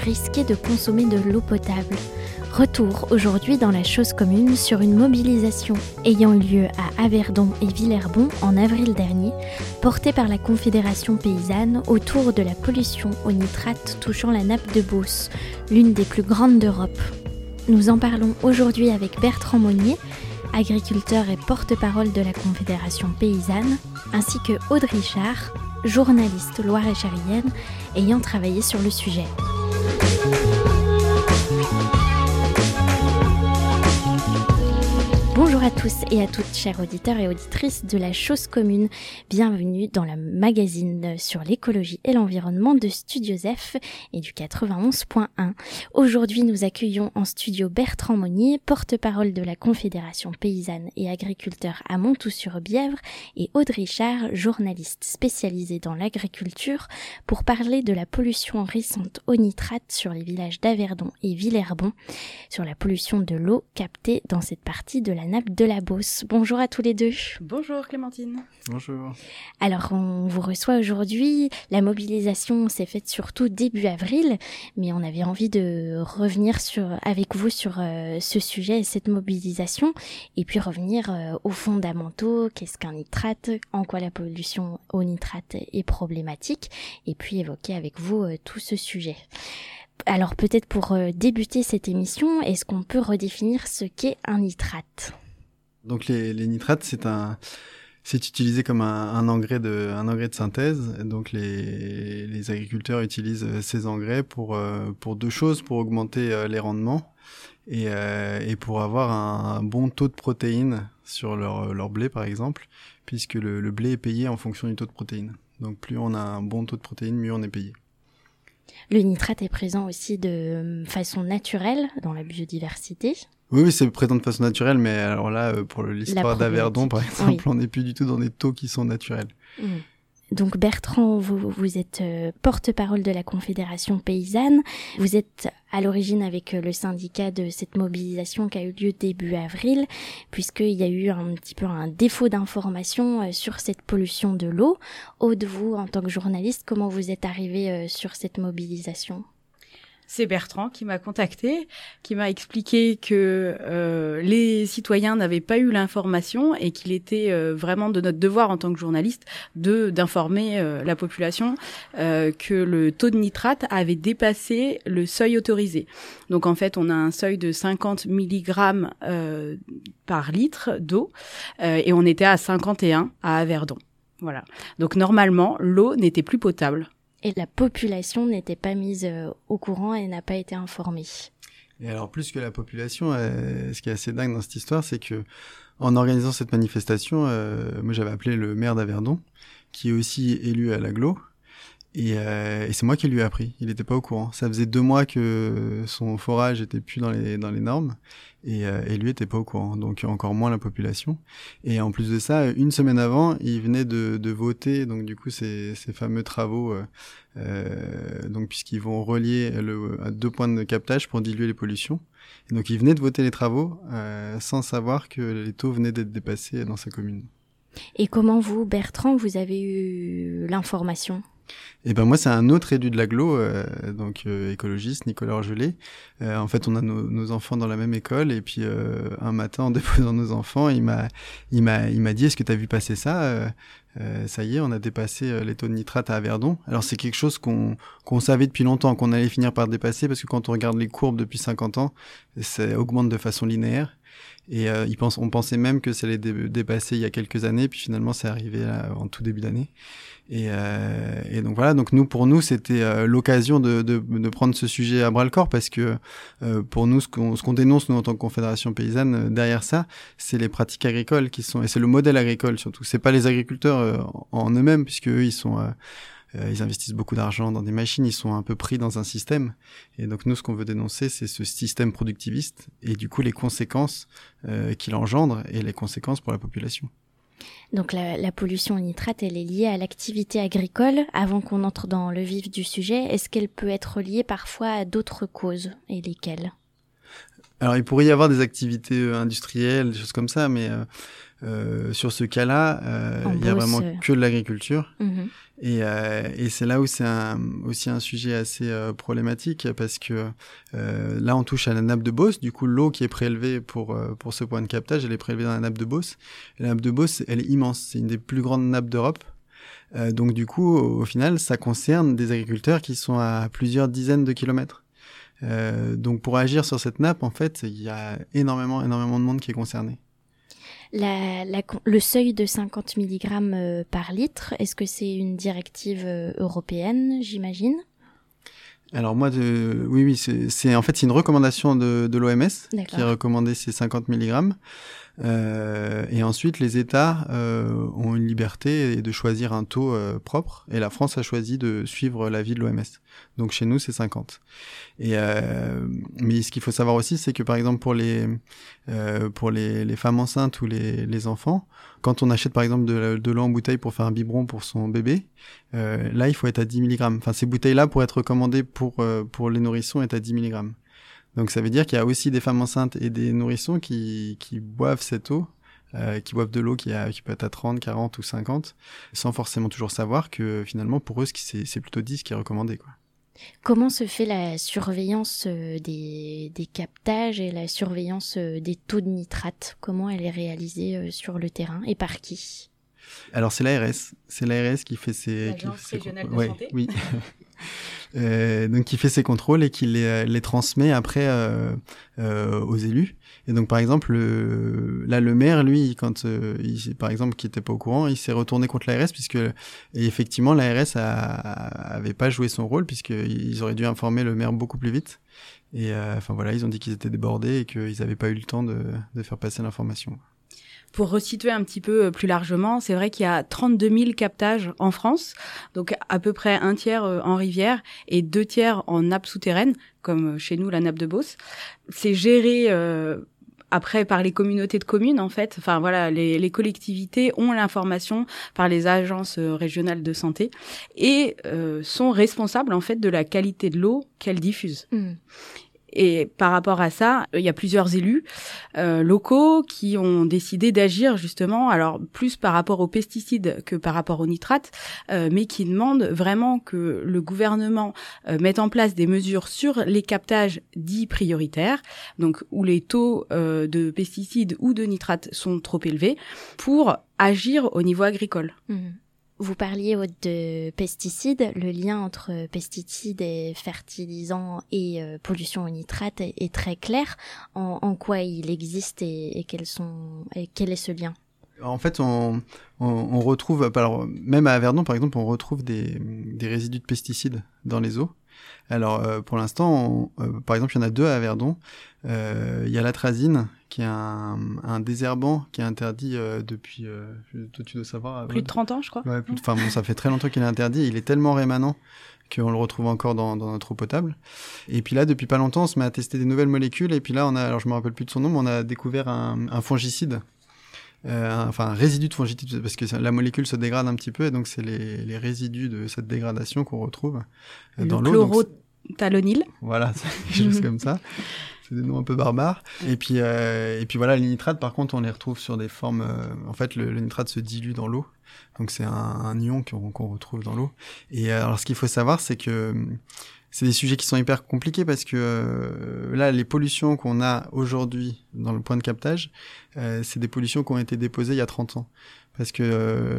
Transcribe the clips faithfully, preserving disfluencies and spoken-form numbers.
risquer de consommer de l'eau potable. Retour aujourd'hui dans la chose commune sur une mobilisation ayant eu lieu à Averdon et Villers-Bon en avril dernier, portée par la Confédération paysanne autour de la pollution aux nitrates touchant la nappe de Beauce, l'une des plus grandes d'Europe. Nous en parlons aujourd'hui avec Bertrand Monnier, agriculteur et porte-parole de la Confédération paysanne, ainsi que Aude Richard, journaliste loire-et-chérienne ayant travaillé sur le sujet. Bonjour à tous et à toutes, chers auditeurs et auditrices de la chose commune. Bienvenue dans le magazine sur l'écologie et l'environnement de Studio Zef et du quatre-vingt-onze point un. Aujourd'hui, nous accueillons en studio Bertrand Monnier, porte-parole de la Confédération paysanne et agriculteur à Montoux-sur-Bièvre, et Aude Richard, journaliste spécialisée dans l'agriculture, pour parler de la pollution récente aux nitrates sur les villages d'Averdon et Villers-Bon, sur la pollution de l'eau captée dans cette partie de la nappe de la Beauce. Bonjour à tous les deux. Bonjour Clémentine. Bonjour. Alors on vous reçoit aujourd'hui. La mobilisation s'est faite surtout début avril, mais on avait envie de revenir sur, avec vous sur euh, ce sujet et cette mobilisation, et puis revenir euh, aux fondamentaux. Qu'est-ce qu'un nitrate? En quoi la pollution au nitrate est problématique? Et puis évoquer avec vous euh, tout ce sujet. Alors peut-être pour euh, débuter cette émission, est-ce qu'on peut redéfinir ce qu'est un nitrate? Donc les, les nitrates, c'est un, c'est utilisé comme un, un engrais de, un engrais de synthèse. Donc les, les agriculteurs utilisent ces engrais pour euh, pour deux choses, pour augmenter euh, les rendements et euh, et pour avoir un, un bon taux de protéines sur leur leur blé par exemple, puisque le, le blé est payé en fonction du taux de protéines. Donc plus on a un bon taux de protéines, mieux on est payé. Le nitrate est présent aussi de façon naturelle dans la biodiversité. Oui, oui, c'est présent de façon naturelle, mais alors là, pour l'histoire d'Averdon, par exemple, oui. On n'est plus du tout dans des taux qui sont naturels. Mmh. Donc Bertrand, vous, vous êtes euh, porte-parole de la Confédération paysanne. Vous êtes à l'origine avec euh, le syndicat de cette mobilisation qui a eu lieu début avril, puisqu'il y a eu un petit peu un défaut d'information euh, sur cette pollution de l'eau. Aude, vous, en tant que journaliste, comment vous êtes arrivé euh, sur cette mobilisation ? C'est Bertrand qui m'a contacté, qui m'a expliqué que euh, les citoyens n'avaient pas eu l'information et qu'il était euh, vraiment de notre devoir en tant que journaliste de d'informer euh, la population euh, que le taux de nitrate avait dépassé le seuil autorisé. Donc en fait, on a un seuil de cinquante milligrammes euh, par litre d'eau euh, et on était à cinquante et un à Averdon. Voilà. Donc normalement, l'eau n'était plus potable. Et la population n'était pas mise euh, au courant et n'a pas été informée. Et alors, plus que la population, euh, ce qui est assez dingue dans cette histoire, c'est que en organisant cette manifestation, euh, moi j'avais appelé le maire d'Averdon, qui est aussi élu à l'agglo, et, euh, et c'est moi qui lui ai appris. Il n'était pas au courant. Ça faisait deux mois que son forage était plus dans les dans les normes, et, euh, et lui était pas au courant. Donc encore moins la population. Et en plus de ça, une semaine avant, il venait de, de voter. Donc du coup, ces, ces fameux travaux, euh, euh, donc puisqu'ils vont relier le, à deux points de captage pour diluer les pollutions. Et donc il venait de voter les travaux euh, sans savoir que les taux venaient d'être dépassés dans sa commune. Et comment vous, Bertrand, vous avez eu l'information ? Et ben moi c'est un autre élu de l'agglo, euh, donc euh, écologiste, Nicolas Orgelet. Euh, en fait on a nos, nos enfants dans la même école et puis euh, un matin en déposant nos enfants, il m'a il m'a il m'a dit est-ce que t'as vu passer ça euh, euh, ça y est, on a dépassé euh, les taux de nitrate à Averdon. Alors c'est quelque chose qu'on qu'on savait depuis longtemps qu'on allait finir par dépasser parce que quand on regarde les courbes depuis cinquante ans, ça augmente de façon linéaire. Et euh, ils pensent, on pensait même que ça allait dé- dépasser il y a quelques années, puis finalement c'est arrivé là, en tout début d'année. Et, euh, et donc voilà, donc nous pour nous c'était euh, l'occasion de, de, de prendre ce sujet à bras le corps parce que euh, pour nous ce qu'on, ce qu'on dénonce nous en tant que Confédération paysanne euh, derrière ça, c'est les pratiques agricoles qui sont et c'est le modèle agricole surtout. C'est pas les agriculteurs euh, en, en eux-mêmes puisque eux ils sont euh, Euh, ils investissent beaucoup d'argent dans des machines, ils sont un peu pris dans un système. Et donc nous, ce qu'on veut dénoncer, c'est ce système productiviste et du coup les conséquences euh, qu'il engendre et les conséquences pour la population. Donc la, la pollution au nitrate, elle est liée à l'activité agricole. Avant qu'on entre dans le vif du sujet, est-ce qu'elle peut être liée parfois à d'autres causes et lesquelles ? Alors, il pourrait y avoir des activités euh, industrielles, des choses comme ça, mais euh, euh, sur ce cas-là, euh, il y a vraiment euh... que de l'agriculture. Mmh. Et, euh, et c'est là où c'est un, aussi un sujet assez euh, problématique, parce que euh, là, on touche à la nappe de Beauce. Du coup, l'eau qui est prélevée pour euh, pour ce point de captage, elle est prélevée dans la nappe de Beauce. Et la nappe de Beauce, elle est immense. C'est une des plus grandes nappes d'Europe. Euh, donc, du coup, au, au final, ça concerne des agriculteurs qui sont à plusieurs dizaines de kilomètres. Euh, donc, pour agir sur cette nappe, en fait, il y a énormément, énormément de monde qui est concerné. La, la, le seuil de cinquante milligrammes euh, par litre, est-ce que c'est une directive euh, européenne, j'imagine ? Alors moi, de, oui, oui, c'est, c'est en fait c'est une recommandation de, de l'O M S D'accord. qui a recommandé ces cinquante milligrammes. Euh, et ensuite, les États euh, ont une liberté de choisir un taux euh, propre. Et la France a choisi de suivre l'avis de l'O M S. Donc chez nous, c'est cinquante. Et euh, mais ce qu'il faut savoir aussi, c'est que par exemple pour les euh, pour les, les femmes enceintes ou les, les enfants, quand on achète par exemple de, de l'eau en bouteille pour faire un biberon pour son bébé, euh, là il faut être à dix milligrammes. Enfin ces bouteilles-là pour être recommandées pour euh, pour les nourrissons est à dix milligrammes. Donc ça veut dire qu'il y a aussi des femmes enceintes et des nourrissons qui qui boivent cette eau. Euh, qui boivent de l'eau qui, a, qui peut être à trente, quarante ou cinquante, sans forcément toujours savoir que finalement pour eux c'est, c'est plutôt dix qui est recommandé, quoi. Comment se fait la surveillance des, des captages et la surveillance des taux de nitrate ? Comment elle est réalisée sur le terrain et par qui ? Alors c'est l'A R S, c'est l'A R S qui fait ses... L'Agence qui, régionale ses, de ouais, santé. Oui. euh, donc qui fait ses contrôles et qui les, les transmet après euh, euh, aux élus. Et donc par exemple, le, là le maire, lui, quand euh, il, par exemple, qui était pas au courant, il s'est retourné contre l'A R S puisque et effectivement l'A R S a, a, avait pas joué son rôle puisque ils auraient dû informer le maire beaucoup plus vite. Et euh, enfin voilà, ils ont dit qu'ils étaient débordés et qu'ils avaient pas eu le temps de, de faire passer l'information. Pour resituer un petit peu plus largement, c'est vrai qu'il y a trente-deux mille captages en France, donc à peu près un tiers en rivière et deux tiers en nappe souterraine, comme chez nous la nappe de Beauce. C'est géré euh, après par les communautés de communes en fait. Enfin voilà, les, les collectivités ont l'information par les agences régionales de santé et euh, sont responsables en fait de la qualité de l'eau qu'elles diffusent. Mmh. Et par rapport à ça, il y a plusieurs élus euh, locaux qui ont décidé d'agir justement, alors plus par rapport aux pesticides que par rapport aux nitrates, euh, mais qui demandent vraiment que le gouvernement euh, mette en place des mesures sur les captages dits prioritaires, donc où les taux euh, de pesticides ou de nitrates sont trop élevés, pour agir au niveau agricole. Mmh. Vous parliez de pesticides, le lien entre pesticides et fertilisants et euh, pollution au nitrate est, est très clair. En, en quoi il existe et, et, quels sont, et quel est ce lien ? En fait, on, on, on retrouve, alors même à Verdon par exemple, on retrouve des, des résidus de pesticides dans les eaux. Alors euh, pour l'instant, on, euh, par exemple, il y en a deux à Verdon. Euh, il y a l'atrazine, qui est un, un désherbant qui est interdit euh, depuis, euh, toi tu dois savoir... Plus de trente ans, je crois. Ouais, plus de, enfin bon, ça fait très longtemps qu'il est interdit. Il est tellement rémanent qu'on le retrouve encore dans, dans notre eau potable. Et puis là, depuis pas longtemps, on se met à tester des nouvelles molécules. Et puis là, on a, alors je me rappelle plus de son nom, mais on a découvert un, un fongicide. Euh, un, enfin un résidu de fongicide, parce que la molécule se dégrade un petit peu, et donc c'est les, les résidus de cette dégradation qu'on retrouve euh, dans l'eau. Chlorothalonil. Voilà, c'est quelque chose comme ça. C'est des noms un peu barbares. Et puis, euh, et puis voilà, les nitrates, par contre, on les retrouve sur des formes... Euh, en fait, le, le nitrate se dilue dans l'eau. Donc, c'est un, un ion qu'on, qu'on retrouve dans l'eau. Et euh, alors, ce qu'il faut savoir, c'est que c'est des sujets qui sont hyper compliqués parce que euh, là, les pollutions qu'on a aujourd'hui dans le point de captage, euh, c'est des pollutions qui ont été déposées il y a trente ans. Parce que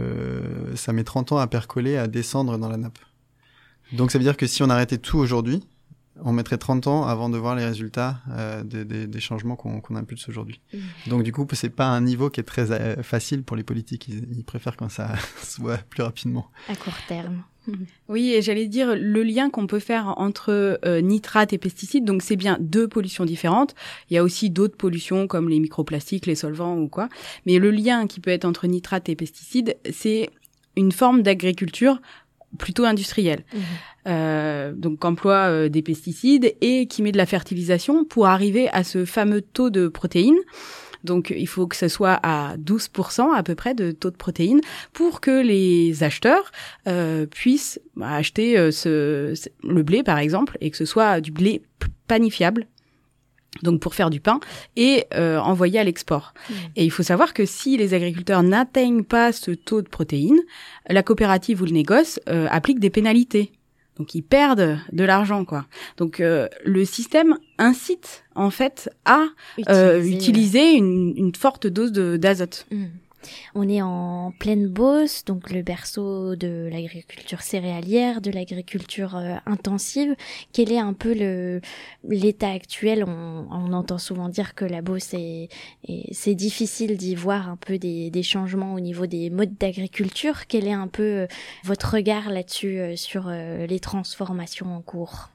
euh, ça met trente ans à percoler, à descendre dans la nappe. Donc, ça veut dire que si on arrêtait tout aujourd'hui, on mettrait trente ans avant de voir les résultats euh, des, des, des changements qu'on, qu'on impulse aujourd'hui. Mmh. Donc du coup, c'est pas un niveau qui est très euh, facile pour les politiques. Ils, ils préfèrent quand ça soit plus rapidement. À court terme. Mmh. Oui, et j'allais dire le lien qu'on peut faire entre euh, nitrates et pesticides. Donc c'est bien deux pollutions différentes. Il y a aussi d'autres pollutions comme les microplastiques, les solvants ou quoi. Mais le lien qui peut être entre nitrates et pesticides, c'est une forme d'agriculture plutôt industrielle. Mmh. Euh, donc emploie euh, des pesticides et qui met de la fertilisation pour arriver à ce fameux taux de protéines. Donc il faut que ce soit à douze pour cent à peu près de taux de protéines pour que les acheteurs euh, puissent acheter euh, ce, le blé par exemple et que ce soit du blé panifiable. donc pour faire du pain, et euh, envoyer à l'export. Mmh. Et il faut savoir que si les agriculteurs n'atteignent pas ce taux de protéines, la coopérative ou le négoce euh, applique des pénalités. Donc ils perdent de l'argent, quoi. Donc euh, le système incite en fait à euh, utiliser, utiliser une, une forte dose de, d'azote. Mmh. On est en pleine Beauce, donc le berceau de l'agriculture céréalière, de l'agriculture euh, intensive. Quel est un peu le l'état actuel? on, on entend souvent dire que la Beauce est, est c'est difficile d'y voir un peu des, des changements au niveau des modes d'agriculture. Quel est un peu euh, votre regard là-dessus euh, sur euh, les transformations en cours?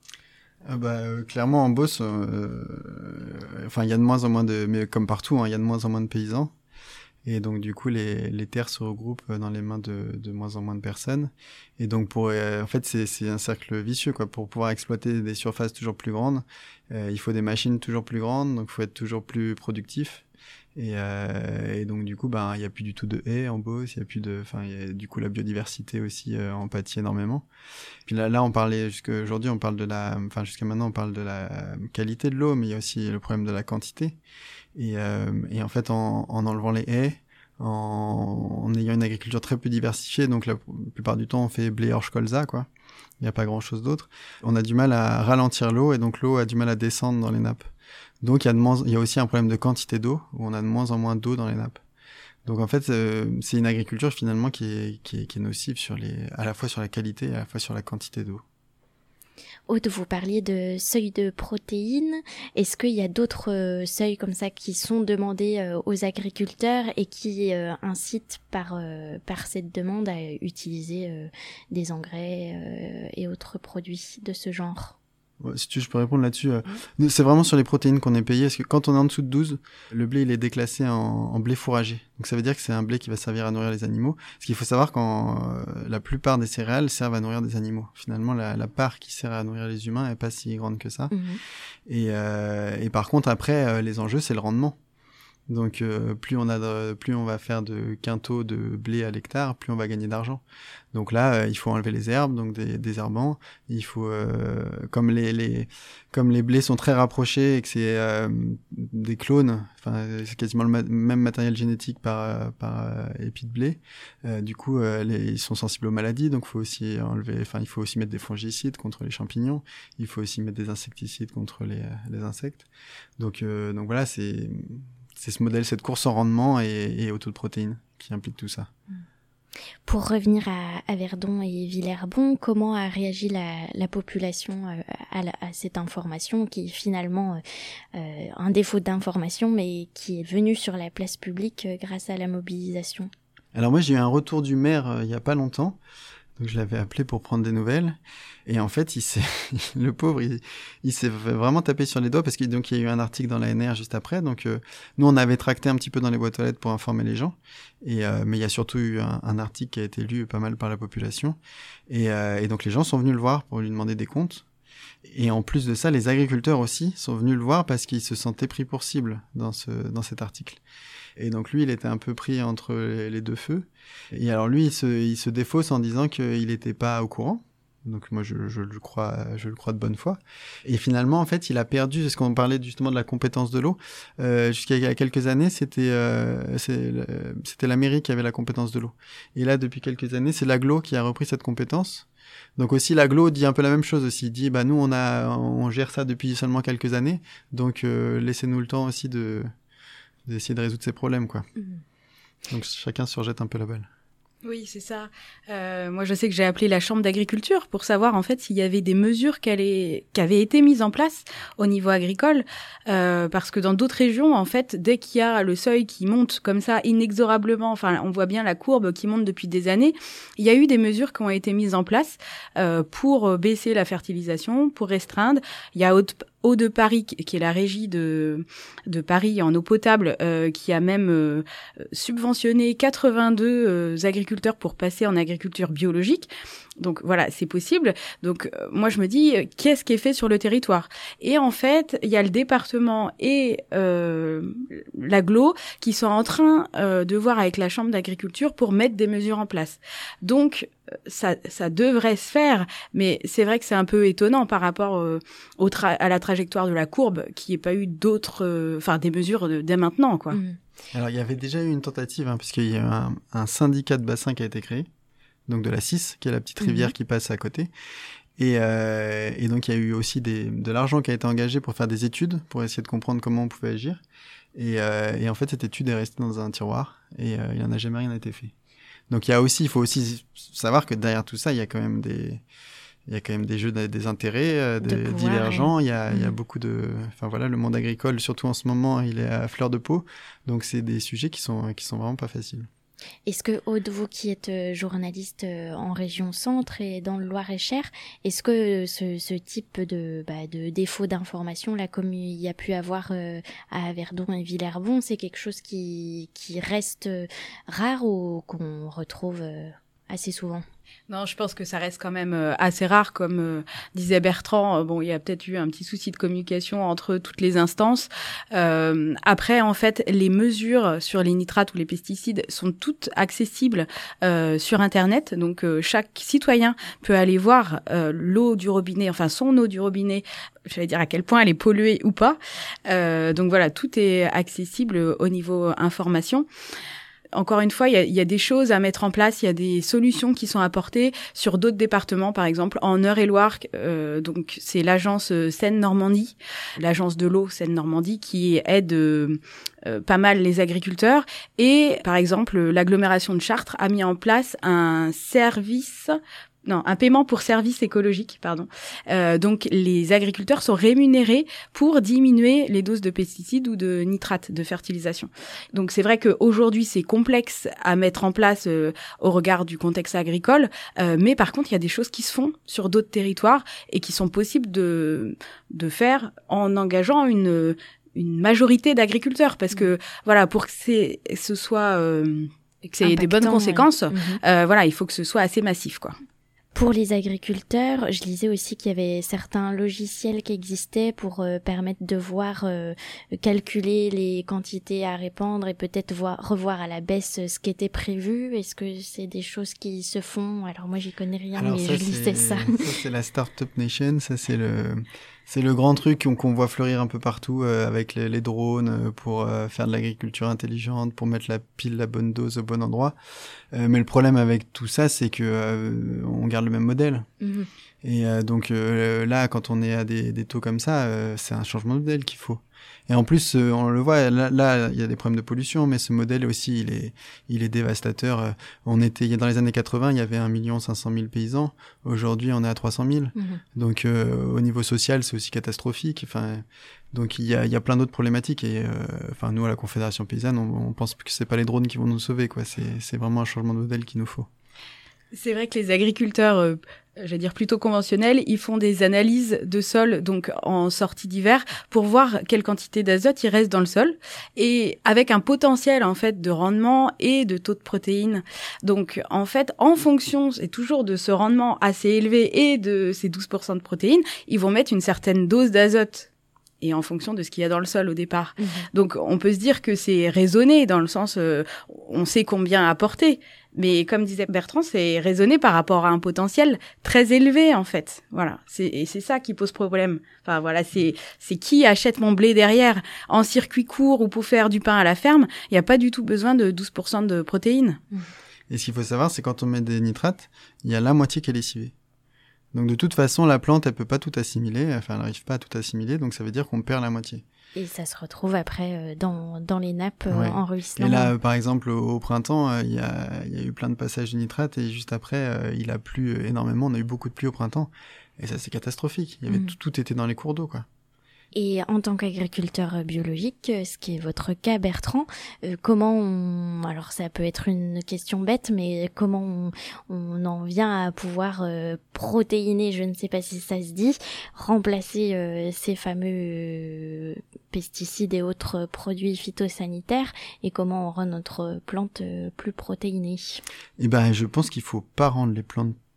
Ah bah, euh, clairement en Beauce, euh, enfin il y a de moins en moins de, mais comme partout, hein, il y a de moins en moins de paysans. Et donc du coup les les terres se regroupent dans les mains de de moins en moins de personnes. Et donc pour euh, en fait c'est c'est un cercle vicieux, quoi. Pour pouvoir exploiter des surfaces toujours plus grandes, euh, il faut des machines toujours plus grandes, donc il faut être toujours plus productif. Et euh, et donc du coup ben il y a plus du tout de haies en Beauce, il y a plus de enfin il y a du coup la biodiversité aussi euh, en pâtit énormément. Puis là là on parlait jusqu'à aujourd'hui on parle de la enfin jusqu'à maintenant on parle de la qualité de l'eau, mais il y a aussi le problème de la quantité. Et, euh, et en fait, en, en enlevant les haies, en, en ayant une agriculture très peu diversifiée, donc la, la plupart du temps, on fait blé, orge, colza, quoi. Il n'y a pas grand-chose d'autre. On a du mal à ralentir l'eau, et donc l'eau a du mal à descendre dans les nappes. Donc il y a de moins, il y a aussi un problème de quantité d'eau, où on a de moins en moins d'eau dans les nappes. Donc en fait, euh, c'est une agriculture finalement qui est, qui est, qui est nocive sur les, à la fois sur la qualité et à la fois sur la quantité d'eau. Aude, vous parliez de seuil de protéines. Est-ce qu'il y a d'autres euh, seuils comme ça qui sont demandés euh, aux agriculteurs et qui euh, incitent par euh, par cette demande à utiliser euh, des engrais euh, et autres produits de ce genre? Ouais, si tu veux, je peux répondre là-dessus. Mmh. C'est vraiment sur les protéines qu'on est payé, parce que quand on est en dessous de douze, le blé il est déclassé en, en blé fourragé. Donc ça veut dire que c'est un blé qui va servir à nourrir les animaux. Parce qu'il faut savoir que euh, la plupart des céréales servent à nourrir des animaux. Finalement, la, la part qui sert à nourrir les humains est pas si grande que ça. Mmh. Et, euh, et par contre, après, euh, les enjeux, c'est le rendement. Donc euh, plus on a de, plus on va faire de quintaux de blé à l'hectare, plus on va gagner d'argent. Donc là, euh, il faut enlever les herbes, donc des désherbants. Il faut euh, comme les les comme les blés sont très rapprochés et que c'est euh, des clones, enfin c'est quasiment le ma- même matériel génétique par par euh, épi de blé. Euh, du coup, euh, les, ils sont sensibles aux maladies, donc faut aussi enlever. Enfin, il faut aussi mettre des fongicides contre les champignons. Il faut aussi mettre des insecticides contre les les insectes. Donc euh, donc voilà, c'est C'est ce modèle, cette course en rendement et, et au taux de protéines qui implique tout ça. Pour revenir à, à Verdon et Villers-Bon, comment a réagi la, la population euh, à, la, à cette information qui est finalement euh, un défaut d'information, mais qui est venu sur la place publique euh, grâce à la mobilisation? Alors moi, j'ai eu un retour du maire euh, il y a pas longtemps. Donc je l'avais appelé pour prendre des nouvelles. Et en fait, il s'est, le pauvre, il, il s'est vraiment tapé sur les doigts parce qu'il donc il y a eu un article dans la N R juste après. Donc euh, nous, on avait tracté un petit peu dans les boîtes aux lettres pour informer les gens. Et euh, mais il y a surtout eu un, un article qui a été lu pas mal par la population. Et, euh, et donc les gens sont venus le voir pour lui demander des comptes. Et en plus de ça, les agriculteurs aussi sont venus le voir parce qu'ils se sentaient pris pour cible dans ce dans cet article. Et donc lui, il était un peu pris entre les deux feux. Et alors lui, il se, il se défausse en disant qu'il n'était pas au courant. Donc moi, je, je le crois, je le crois de bonne foi. Et finalement, en fait, il a perdu. C'est ce qu'on parlait justement de la compétence de l'eau. Euh, jusqu'à il y a quelques années, c'était euh, c'est, c'était la mairie qui avait la compétence de l'eau. Et là, depuis quelques années, c'est l'agglo qui a repris cette compétence. Donc aussi l'agglo dit un peu la même chose aussi. Il dit bah nous on a on gère ça depuis seulement quelques années. Donc euh, laissez-nous le temps aussi de d'essayer de résoudre ces problèmes, quoi. Mmh. Donc chacun se rejette un peu la balle. Oui, c'est ça. Euh, moi, je sais que j'ai appelé la chambre d'agriculture pour savoir en fait s'il y avait des mesures qui, allaient, qui avaient été mises en place au niveau agricole, euh, parce que dans d'autres régions, en fait, dès qu'il y a le seuil qui monte comme ça inexorablement, enfin, on voit bien la courbe qui monte depuis des années, il y a eu des mesures qui ont été mises en place euh, pour baisser la fertilisation, pour restreindre. Il y a Haute Eau de Paris, qui est la régie de, de Paris en eau potable, euh, qui a même euh, subventionné quatre-vingt-deux euh, agriculteurs pour passer en agriculture biologique. Donc voilà, c'est possible. Donc euh, moi je me dis, euh, qu'est-ce qui est fait sur le territoire? Et en fait, il y a le département et euh, l'agglo qui sont en train euh, de voir avec la chambre d'agriculture pour mettre des mesures en place. Donc ça, ça devrait se faire, mais c'est vrai que c'est un peu étonnant par rapport euh, au tra- à la trajectoire de la courbe, qu'il n'y ait pas eu d'autres, enfin euh, des mesures de, dès maintenant, quoi. Mmh. Alors il y avait déjà eu une tentative, hein, puisqu'il y a un, un syndicat de bassin qui a été créé, donc de la Cisse, qui est la petite rivière mmh. qui passe à côté. Et, euh, et donc, il y a eu aussi des, de l'argent qui a été engagé pour faire des études, pour essayer de comprendre comment on pouvait agir. Et, euh, et en fait, cette étude est restée dans un tiroir et euh, il n'y en a jamais rien été fait. Donc, il y a aussi, il faut aussi savoir que derrière tout ça, il y a quand même des, il y a quand même des jeux, des intérêts, euh, des, de pouvoir, divergents. Et... Il y a, mmh. il y a beaucoup de, enfin voilà, le monde agricole, surtout en ce moment, il est à fleur de peau. Donc, c'est des sujets qui sont, qui sont vraiment pas faciles. Est-ce que, Aude, vous qui êtes journaliste en région centre et dans le Loir-et-Cher, est-ce que ce, ce type de, bah, de défaut d'information, là, comme il y a pu avoir euh, à Verdon et Villerbon, c'est quelque chose qui, qui reste rare ou qu'on retrouve euh, assez souvent ? Non, je pense que ça reste quand même euh, assez rare, comme euh, disait Bertrand. Euh, bon, il y a peut-être eu un petit souci de communication entre toutes les instances. Euh, après, en fait, les mesures sur les nitrates ou les pesticides sont toutes accessibles euh, sur Internet. Donc, euh, chaque citoyen peut aller voir euh, l'eau du robinet, enfin son eau du robinet. J'allais dire à quel point elle est polluée ou pas. Euh, donc voilà, tout est accessible au niveau information. Encore une fois, il y a, il y a des choses à mettre en place, il y a des solutions qui sont apportées sur d'autres départements, par exemple en Eure-et-Loir, euh, donc c'est l'agence Seine-Normandie, l'agence de l'eau Seine-Normandie qui aide euh, euh, pas mal les agriculteurs. Et par exemple, l'agglomération de Chartres a mis en place un service... Non, un paiement pour service écologique, pardon. Euh, donc, les agriculteurs sont rémunérés pour diminuer les doses de pesticides ou de nitrates de fertilisation. Donc, c'est vrai qu'aujourd'hui, c'est complexe à mettre en place euh, au regard du contexte agricole, euh, mais par contre, il y a des choses qui se font sur d'autres territoires et qui sont possibles de de faire en engageant une une majorité d'agriculteurs, parce que voilà, pour que c'est, ce soit euh, que ça ait des bonnes conséquences, ouais. mmh. euh, voilà, il faut que ce soit assez massif, quoi. Pour les agriculteurs, je lisais aussi qu'il y avait certains logiciels qui existaient pour euh, permettre de voir, euh, calculer les quantités à répandre et peut-être voir, revoir à la baisse ce qui était prévu. Est-ce que c'est des choses qui se font ? Alors moi, j'y connais rien, Alors mais ça, je lisais ça. Ça, c'est la Startup Nation. Ça, c'est le... C'est le grand truc qu'on voit fleurir un peu partout euh, avec les, les drones euh, pour euh, faire de l'agriculture intelligente, pour mettre la pile, la bonne dose au bon endroit. Euh, mais le problème avec tout ça, c'est que euh, on garde le même modèle. Mmh. Et euh, donc euh, là, quand on est à des, des taux comme ça, euh, c'est un changement de modèle qu'il faut. Et en plus, euh, on le voit, là, là, il y a des problèmes de pollution, mais ce modèle aussi, il est, il est dévastateur. On était, dans les années quatre-vingts, il y avait un million cinq cent mille paysans. Aujourd'hui, on est à trois cent mille. Mmh. Donc, euh, au niveau social, c'est aussi catastrophique. Enfin, donc, il y a, il y a plein d'autres problématiques. Et, euh, enfin, nous, à la Confédération paysanne, on, on pense que c'est pas les drones qui vont nous sauver, quoi. C'est, c'est vraiment un changement de modèle qu'il nous faut. C'est vrai que les agriculteurs, euh, j'allais dire plutôt conventionnels, ils font des analyses de sol donc en sortie d'hiver pour voir quelle quantité d'azote il reste dans le sol et avec un potentiel en fait de rendement et de taux de protéines. Donc en fait, en fonction c'est toujours de ce rendement assez élevé et de ces douze pour cent de protéines, ils vont mettre une certaine dose d'azote. Et en fonction de ce qu'il y a dans le sol au départ. Mmh. Donc, on peut se dire que c'est raisonné dans le sens, euh, on sait combien apporter. Mais comme disait Bertrand, c'est raisonné par rapport à un potentiel très élevé, en fait. Voilà. C'est, et c'est ça qui pose problème. Enfin, voilà, c'est, c'est qui achète mon blé derrière en circuit court ou pour faire du pain à la ferme. Il n'y a pas du tout besoin de douze pour cent de protéines. Mmh. Et ce qu'il faut savoir, c'est quand on met des nitrates, il y a la moitié qui est lessivée. Donc de toute façon, la plante, elle peut pas tout assimiler, enfin elle n'arrive pas à tout assimiler, donc ça veut dire qu'on perd la moitié. Et ça se retrouve après euh, dans, dans les nappes euh, ouais. en ruisselant. Et là, euh, par exemple, au, au printemps, il euh, y, a, y a eu plein de passages de nitrate et juste après, euh, il a plu énormément, on a eu beaucoup de pluie au printemps. Et ça, c'est catastrophique. Il y avait mmh. tout, tout était dans les cours d'eau, quoi. Et en tant qu'agriculteur biologique, ce qui est votre cas, Bertrand, euh, comment on... Alors ça peut être une question bête, mais comment on, on en vient à pouvoir euh, protéiner, je ne sais pas si ça se dit, remplacer euh, ces fameux euh, pesticides et autres produits phytosanitaires, et comment on rend notre plante euh, plus protéinée ? Eh ben, je pense qu'il faut pas rendre les plantes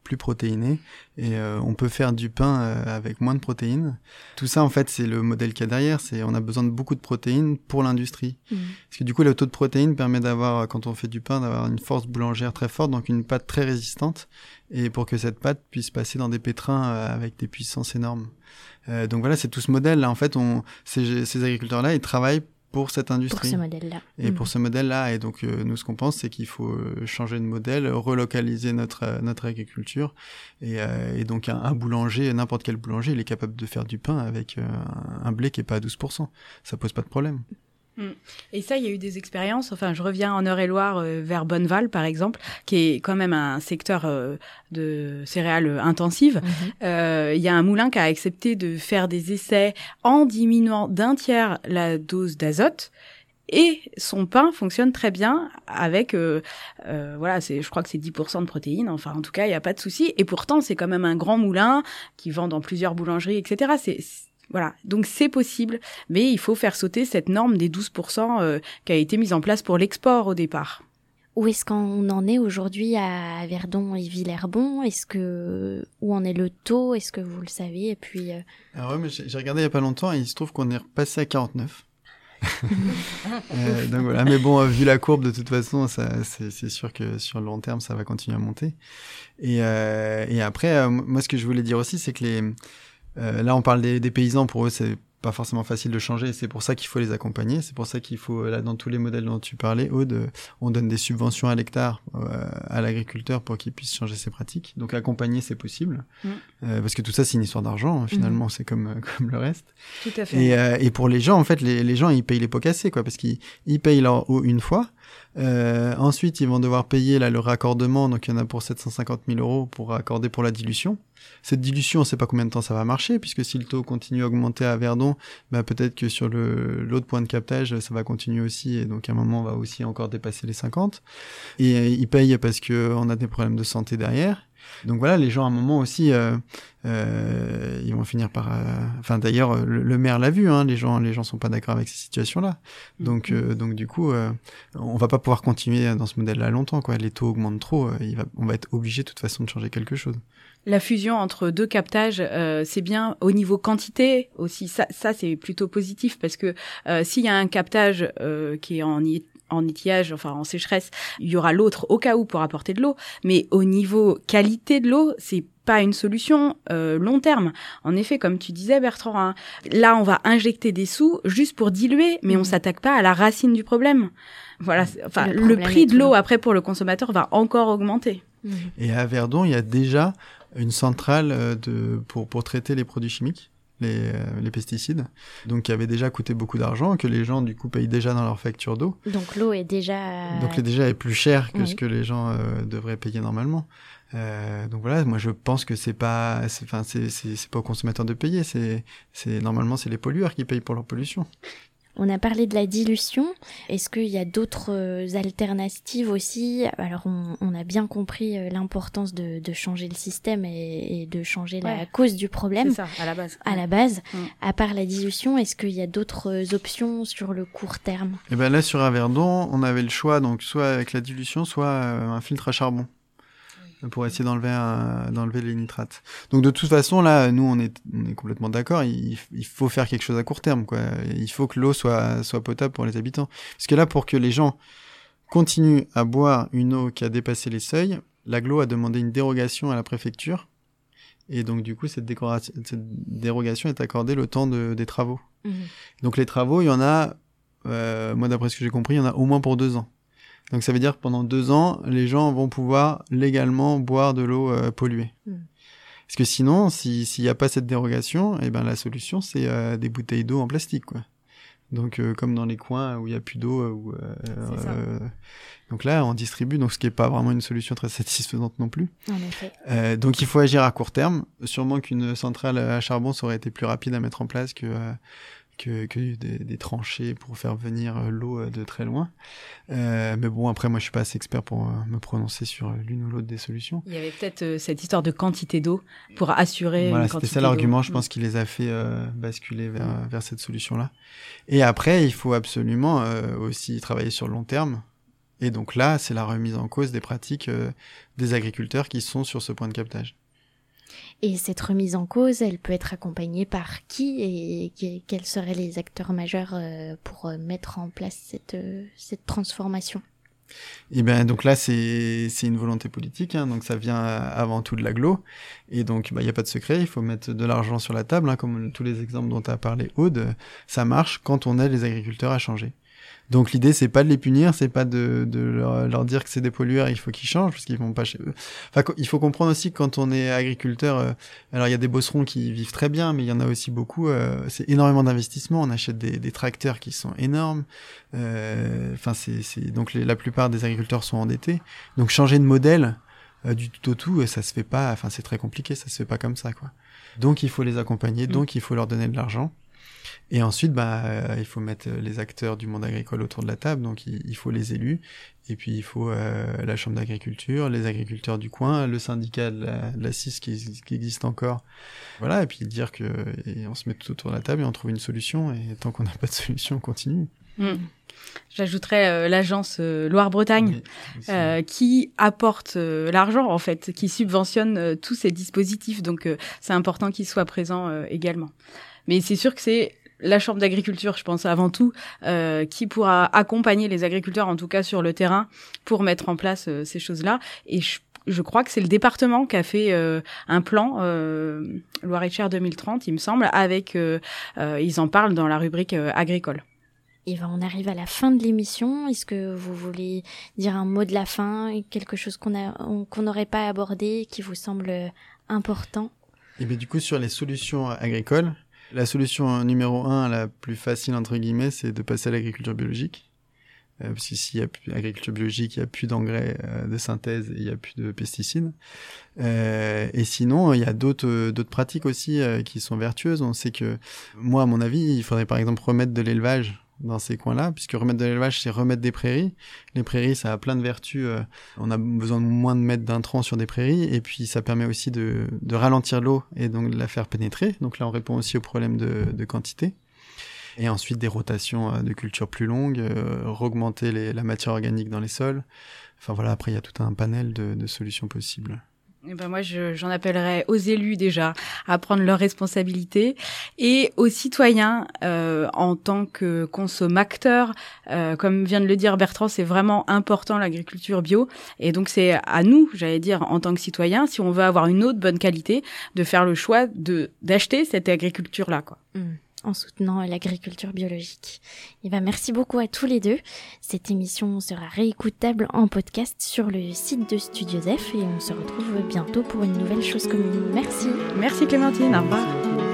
plus protéiné et euh, on peut faire du pain euh, avec moins de protéines. Tout ça, en fait, c'est le modèle qu'il y a derrière. C'est on a besoin de beaucoup de protéines pour l'industrie. Mmh. Parce que du coup, le taux de protéines permet d'avoir, quand on fait du pain, d'avoir une force boulangère très forte, donc une pâte très résistante, et pour que cette pâte puisse passer dans des pétrins euh, avec des puissances énormes. Euh, donc voilà, c'est tout ce modèle-là. En fait, on, ces, ces agriculteurs-là, ils travaillent pour cette industrie. Pour ce modèle-là. Et mmh. pour ce modèle-là. Et donc, euh, nous, ce qu'on pense, c'est qu'il faut euh, changer de modèle, relocaliser notre, euh, notre agriculture. Et, euh, et donc, un, un boulanger, n'importe quel boulanger, il est capable de faire du pain avec euh, un blé qui est pas à douze pour cent. Ça pose pas de problème. Et ça, il y a eu des expériences. Enfin, je reviens en Eure-et-Loire euh, vers Bonneval, par exemple, qui est quand même un secteur euh, de céréales intensives. Mmh. Euh, il y a un moulin qui a accepté de faire des essais en diminuant d'un tiers la dose d'azote. Et son pain fonctionne très bien avec, euh, euh, voilà, c'est, je crois que c'est dix pour cent de protéines. Enfin, en tout cas, il n'y a pas de souci. Et pourtant, c'est quand même un grand moulin qui vend dans plusieurs boulangeries, et cetera. C'est, c'est Voilà, donc c'est possible, mais il faut faire sauter cette norme des douze pour cent euh, qui a été mise en place pour l'export au départ. Où est-ce qu'on en est aujourd'hui à Verdon et Villers-Bon ? Est-ce que où en est le taux ? Est-ce que vous le savez ? Et puis euh... Alors ouais, mais j'ai, j'ai regardé il y a pas longtemps et il se trouve qu'on est repassé à quarante-neuf. euh, donc voilà, mais bon, euh, vu la courbe de toute façon, ça, c'est, c'est sûr que sur le long terme, ça va continuer à monter. Et, euh, et après, euh, moi, ce que je voulais dire aussi, c'est que les Euh, là, on parle des, des paysans. Pour eux, c'est pas forcément facile de changer. C'est pour ça qu'il faut les accompagner. C'est pour ça qu'il faut, là, dans tous les modèles dont tu parlais, Aude, on donne des subventions à l'hectare euh, à l'agriculteur pour qu'il puisse changer ses pratiques. Donc, accompagner, c'est possible. Mmh. Euh, parce que tout ça, c'est une histoire d'argent. Hein, finalement, mmh. c'est comme comme le reste. Tout à fait. Et, euh, et pour les gens, en fait, les, les gens, ils payent les pots cassés, quoi, parce qu'ils ils payent leur eau une fois. Euh, ensuite, ils vont devoir payer là le raccordement. Donc, il y en a pour sept cent cinquante mille euros pour raccorder pour la dilution. Cette dilution, on ne sait pas combien de temps ça va marcher, puisque si le taux continue à augmenter à Verdon, bah peut-être que sur le l'autre point de captage, ça va continuer aussi, et donc à un moment, on va aussi encore dépasser les cinquante. Et euh, ils payent parce que on a des problèmes de santé derrière. Donc voilà, les gens à un moment aussi, euh, euh, ils vont finir par. Euh... Enfin d'ailleurs, le, le maire l'a vu, hein, les gens, les gens sont pas d'accord avec ces situations-là. Donc, euh, donc du coup, euh, on va pas pouvoir continuer dans ce modèle-là longtemps, quoi. Les taux augmentent trop, euh, il va, on va être obligé de toute façon de changer quelque chose. La fusion entre deux captages, euh, c'est bien au niveau quantité aussi. Ça, ça c'est plutôt positif parce que euh, s'il y a un captage euh, qui est en y- en étiage, enfin en sécheresse, il y aura l'autre au cas où pour apporter de l'eau. Mais au niveau qualité de l'eau, c'est pas une solution euh, long terme. En effet, comme tu disais, Bertrand, hein, là on va injecter des sous juste pour diluer, mais mmh. on s'attaque pas à la racine du problème. Voilà, enfin le, le prix de l'eau après pour le consommateur va encore augmenter. Mmh. Et à Verdon, il y a déjà une centrale de pour pour traiter les produits chimiques, les euh, les pesticides, donc qui avait déjà coûté beaucoup d'argent, que les gens du coup payent déjà dans leur facture d'eau. Donc l'eau est déjà donc l'eau déjà est plus chère que oui. ce que les gens euh, devraient payer normalement. Euh, donc voilà, moi je pense que c'est pas, enfin c'est, c'est c'est pas aux consommateurs de payer, c'est c'est normalement c'est les pollueurs qui payent pour leur pollution. On a parlé de la dilution. Est-ce qu'il y a d'autres alternatives aussi ? Alors, on, on a bien compris l'importance de, de changer le système et, et de changer ouais. la cause du problème. C'est ça, à la base. À ouais. la base. Mmh. À part la dilution, est-ce qu'il y a d'autres options sur le court terme ? Eh ben là, sur Averdon, on avait le choix, donc soit avec la dilution, soit euh, un filtre à charbon. Pour essayer d'enlever un, d'enlever les nitrates. Donc de toute façon là, nous on est on est complètement d'accord. Il, il faut faire quelque chose à court terme, quoi. Il faut que l'eau soit soit potable pour les habitants. Parce que là, pour que les gens continuent à boire une eau qui a dépassé les seuils, l'Aglo a demandé une dérogation à la préfecture. Et donc du coup, cette, décoration, cette dérogation est accordée le temps de, des travaux. Mmh. Donc les travaux, il y en a, euh, moi d'après ce que j'ai compris, il y en a au moins pour deux ans. Donc ça veut dire que pendant deux ans, les gens vont pouvoir légalement boire de l'eau euh, polluée. Mmh. Parce que sinon, si, s'il n'y a pas cette dérogation, eh ben la solution c'est euh, des bouteilles d'eau en plastique, quoi. Donc euh, comme dans les coins où il y a plus d'eau, euh, où, euh, c'est ça. Euh, donc là on distribue, donc ce qui est pas vraiment une solution très satisfaisante non plus. En effet. Euh, donc il faut agir à court terme. Sûrement qu'une centrale à charbon ça aurait été plus rapide à mettre en place que euh, que, que des, des tranchées pour faire venir l'eau de très loin. Euh, mais bon, après, moi, je suis pas assez expert pour euh, me prononcer sur l'une ou l'autre des solutions. Il y avait peut-être euh, cette histoire de quantité d'eau pour assurer voilà, une quantité d'eau. C'était ça l'argument, je pense, qui les a fait euh, basculer vers, mmh. vers cette solution-là. Et après, il faut absolument euh, aussi travailler sur le long terme. Et donc là, c'est la remise en cause des pratiques euh, des agriculteurs qui sont sur ce point de captage. Et cette remise en cause, elle peut être accompagnée par qui et qui, quels seraient les acteurs majeurs euh, pour euh, mettre en place cette, euh, cette transformation ? Et ben donc là c'est c'est une volonté politique, hein, donc ça vient avant tout de l'agglo, et donc bah il y a pas de secret, il faut mettre de l'argent sur la table, hein, comme tous les exemples dont tu as parlé Aude, ça marche quand on aide les agriculteurs à changer. Donc l'idée c'est pas de les punir, c'est pas de, de leur, leur dire que c'est des pollueurs, il faut qu'ils changent parce qu'ils vont pas chez eux. Enfin il faut comprendre aussi que quand on est agriculteur, euh, alors il y a des bosserons qui vivent très bien, mais il y en a aussi beaucoup. Euh, c'est énormément d'investissements. On achète des, des tracteurs qui sont énormes. Enfin euh, c'est, c'est donc les, la plupart des agriculteurs sont endettés. Donc changer de modèle euh, du tout au tout, ça se fait pas. Enfin c'est très compliqué, ça se fait pas comme ça quoi. Donc il faut les accompagner, donc il faut leur donner de l'argent. Et ensuite, bah, euh, il faut mettre les acteurs du monde agricole autour de la table, donc il, il faut les élus, et puis il faut euh, la chambre d'agriculture, les agriculteurs du coin, le syndicat de la, de la C I S qui, qui existe encore, voilà, et puis dire que et on se met tout autour de la table et on trouve une solution, et tant qu'on n'a pas de solution, on continue. Mmh. J'ajouterais euh, l'agence euh, Loire-Bretagne oui, euh, qui apporte euh, l'argent en fait, qui subventionne euh, tous ces dispositifs, donc euh, c'est important qu'ils soient présents euh, également. Mais c'est sûr que c'est la chambre d'agriculture, je pense avant tout, euh, qui pourra accompagner les agriculteurs, en tout cas sur le terrain, pour mettre en place euh, ces choses-là. Et je, je crois que c'est le département qui a fait euh, un plan euh, Loire-et-Cher deux mille trente, il me semble, avec euh, euh, ils en parlent dans la rubrique euh, agricole. Et ben, on arrive à la fin de l'émission. Est-ce que vous voulez dire un mot de la fin, quelque chose qu'on a qu'on n'aurait pas abordé, qui vous semble important ? Et bien du coup sur les solutions agricoles. La solution numéro un, la plus facile entre guillemets, c'est de passer à l'agriculture biologique. Euh, parce qu'ici, il y a plus d'agriculture biologique, il y a plus d'engrais euh, de synthèse et il y a plus de pesticides. Euh, et sinon, il y a d'autres euh, d'autres pratiques aussi euh, qui sont vertueuses. On sait que, moi, à mon avis, il faudrait par exemple remettre de l'élevage dans ces coins-là, puisque remettre de l'élevage, c'est remettre des prairies. Les prairies, ça a plein de vertus. Euh, on a besoin de moins de mettre d'intrants sur des prairies, et puis ça permet aussi de, de ralentir l'eau et donc de la faire pénétrer. Donc là, on répond aussi au problème de, de quantité. Et ensuite, des rotations euh, de cultures plus longues, euh, augmenter les, la matière organique dans les sols. Enfin voilà, après, il y a tout un panel de, de solutions possibles. Eh ben moi, je, j'en appellerais aux élus déjà à prendre leurs responsabilités et aux citoyens euh, en tant que consommateurs. Euh, comme vient de le dire Bertrand, c'est vraiment important l'agriculture bio. Et donc, c'est à nous, j'allais dire, en tant que citoyens, si on veut avoir une autre bonne qualité, de faire le choix de d'acheter cette agriculture-là, quoi. Mmh. En soutenant l'agriculture biologique. Et ben merci beaucoup à tous les deux. Cette émission sera réécoutable en podcast sur le site de Studio Zef et on se retrouve bientôt pour une nouvelle chose commune. Merci. Merci Clémentine, au revoir.